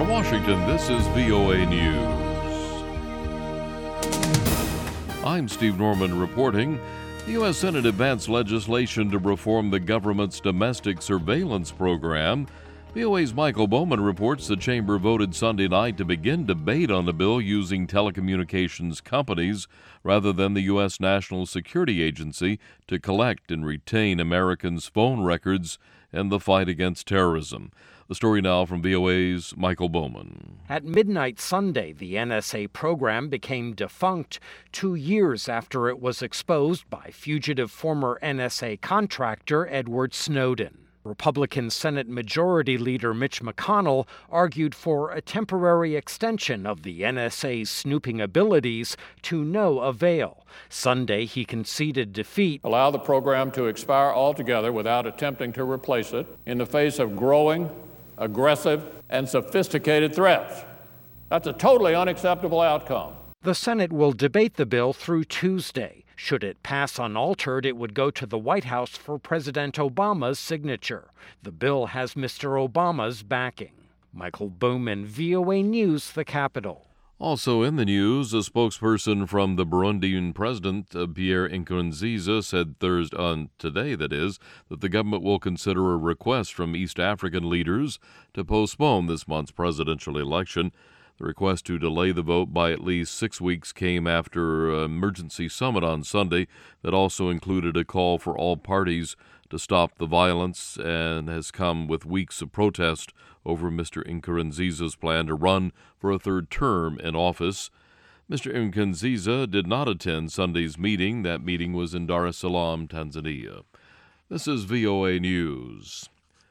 From Washington, this is VOA News. I'm Steve Norman reporting. The U.S. Senate advanced legislation to reform the government's domestic surveillance program. VOA's Michael Bowman reports the chamber voted Sunday night to begin debate on the bill using telecommunications companies rather than the U.S. National Security Agency to collect and retain Americans' phone records in the fight against terrorism. The story now from VOA's Michael Bowman. At midnight Sunday, the NSA program became defunct 2 years after it was exposed by fugitive former NSA contractor Edward Snowden. Republican Senate Majority Leader Mitch McConnell argued for a temporary extension of the NSA's snooping abilities to no avail. Sunday, he conceded defeat. Allow the program to expire altogether without attempting to replace it in the face of growing, aggressive, and sophisticated threats. That's a totally unacceptable outcome. The Senate will debate the bill through Tuesday. Should it pass unaltered, it would go to the White House for President Obama's signature. The bill has Mr. Obama's backing. Michael Bowman, VOA News, the Capitol. Also in the news, a spokesperson from the Burundian president, Pierre Nkurunziza, said today, that the government will consider a request from East African leaders to postpone this month's presidential election. The request to delay the vote by at least 6 weeks came after an emergency summit on Sunday that also included a call for all parties to stop the violence and has come with weeks of protest over Mr. Nkurunziza's plan to run for a third term in office. Mr. Nkurunziza did not attend Sunday's meeting. That meeting was in Dar es Salaam, Tanzania. This is VOA News.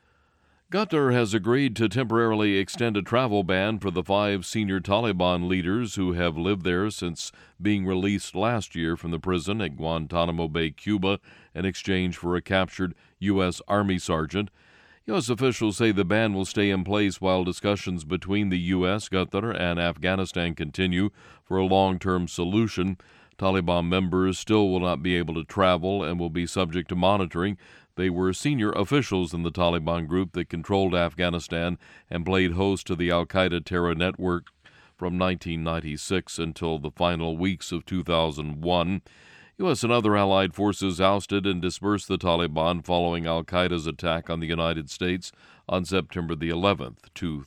Qatar has agreed to temporarily extend a travel ban for the 5 senior Taliban leaders who have lived there since being released last year from the prison at Guantanamo Bay, Cuba, in exchange for a captured U.S. Army sergeant. U.S. officials say the ban will stay in place while discussions between the U.S., Qatar, and Afghanistan continue for a long-term solution. Taliban members still will not be able to travel and will be subject to monitoring. They were senior officials in the Taliban group that controlled Afghanistan and played host to the al-Qaeda terror network from 1996 until the final weeks of 2001. U.S. and other allied forces ousted and dispersed the Taliban following al-Qaeda's attack on the United States on September the 11th,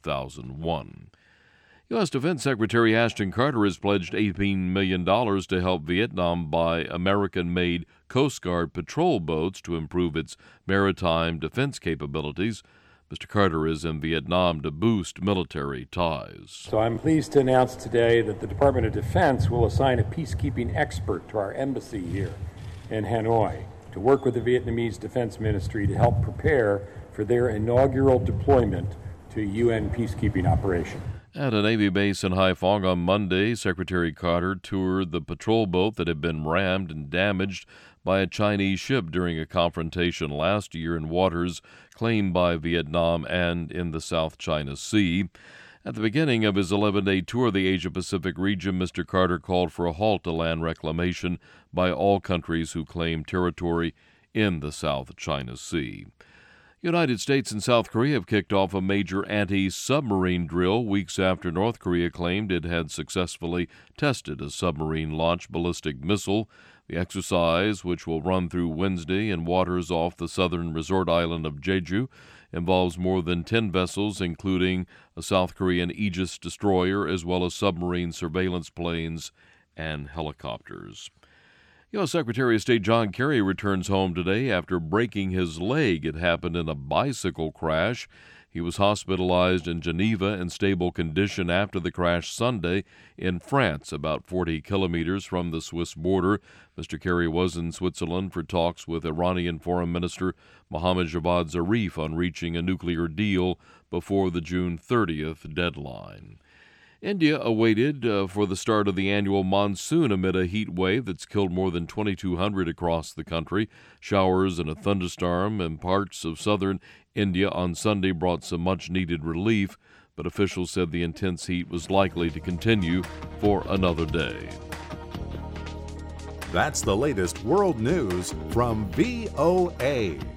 2001. U.S. Defense Secretary Ashton Carter has pledged $18 million to help Vietnam buy American-made Coast Guard patrol boats to improve its maritime defense capabilities. Mr. Carter is in Vietnam to boost military ties. So I'm pleased to announce today that the Department of Defense will assign a peacekeeping expert to our embassy here in Hanoi to work with the Vietnamese Defense Ministry to help prepare for their inaugural deployment to UN peacekeeping operation. At a Navy base in Haiphong on Monday, Secretary Carter toured the patrol boat that had been rammed and damaged by a Chinese ship during a confrontation last year in waters claimed by Vietnam and in the South China Sea. At the beginning of his 11-day tour of the Asia-Pacific region, Mr. Carter called for a halt to land reclamation by all countries who claim territory in the South China Sea. United States and South Korea have kicked off a major anti-submarine drill weeks after North Korea claimed it had successfully tested a submarine-launched ballistic missile. The exercise, which will run through Wednesday in waters off the southern resort island of Jeju, involves more than 10 vessels, including a South Korean Aegis destroyer, as well as submarine surveillance planes and helicopters. U.S. Secretary of State John Kerry returns home today after breaking his leg. It happened in a bicycle crash. He was hospitalized in Geneva in stable condition after the crash Sunday in France, about 40 kilometers from the Swiss border. Mr. Kerry was in Switzerland for talks with Iranian Foreign Minister Mohammad Javad Zarif on reaching a nuclear deal before the June 30th deadline. India awaited for the start of the annual monsoon amid a heat wave that's killed more than 2,200 across the country. Showers and a thunderstorm in parts of southern India on Sunday brought some much-needed relief, but officials said the intense heat was likely to continue for another day. That's the latest world news from VOA.